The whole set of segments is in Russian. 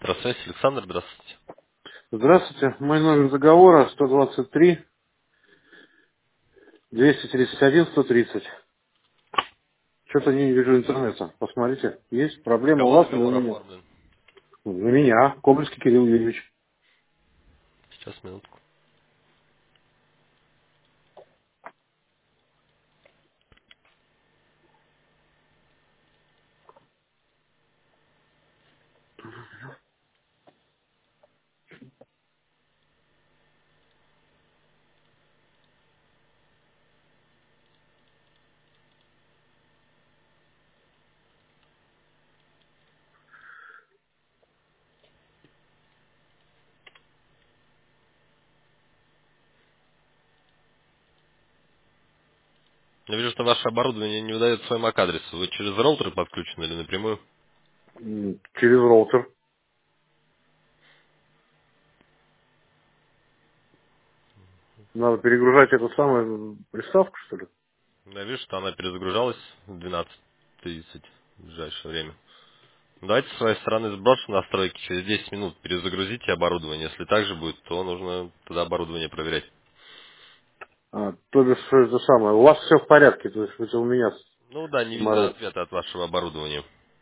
Здравствуйте, Александр, здравствуйте. Здравствуйте. Мой номер договора 123 231 130. Что-то не вижу интернета. Посмотрите. Есть На проблема у кого вас или у договор меня? оформлен? На меня. Коблевский Кирилл Юрьевич. Сейчас, минутку. Я вижу, что ваше оборудование не выдает свой MAC-адрес. Вы через роутер подключены или напрямую? Через роутер. Надо перегружать эту самую приставку, что ли? Я вижу, что она перезагружалась в 12:30 в ближайшее время. Давайте с своей стороны сброшу настройки. Через 10 минут перезагрузите оборудование. Если так же будет, то нужно тогда оборудование проверять. То бишь, что это самое. У вас все в порядке, то есть это у меня Ну да, не видно саморез. ответа от вашего оборудования.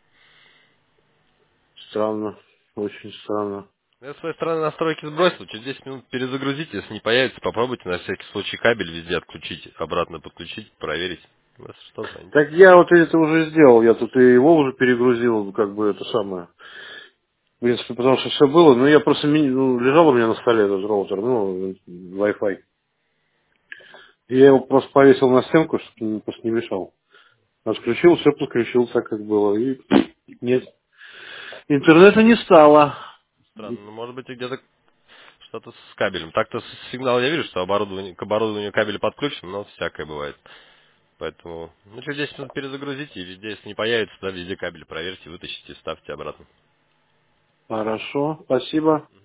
Странно. Очень странно. Я с своей стороны настройки сбросил, через 10 минут перезагрузите, если не появится, попробуйте на всякий случай кабель везде отключить, обратно подключить, проверить. Если что, звоните. Так я вот это уже сделал. Я тут и его уже перегрузил, как бы это самое. В принципе, потому что все было, но я просто лежал у меня на столе этот роутер, Wi-Fi. И я его просто повесил на стенку, чтобы просто не мешал. Отключил, все подключил так, как было. И нет. Интернета не стало. Странно, ну может быть и где-то что-то с кабелем. Так-то сигнал я вижу, что оборудование, к оборудованию кабель подключен, но всякое бывает. Поэтому, ну через 10 минут перезагрузите, и везде, если не появится, да, везде кабель проверьте, вытащите, ставьте обратно. Хорошо, спасибо.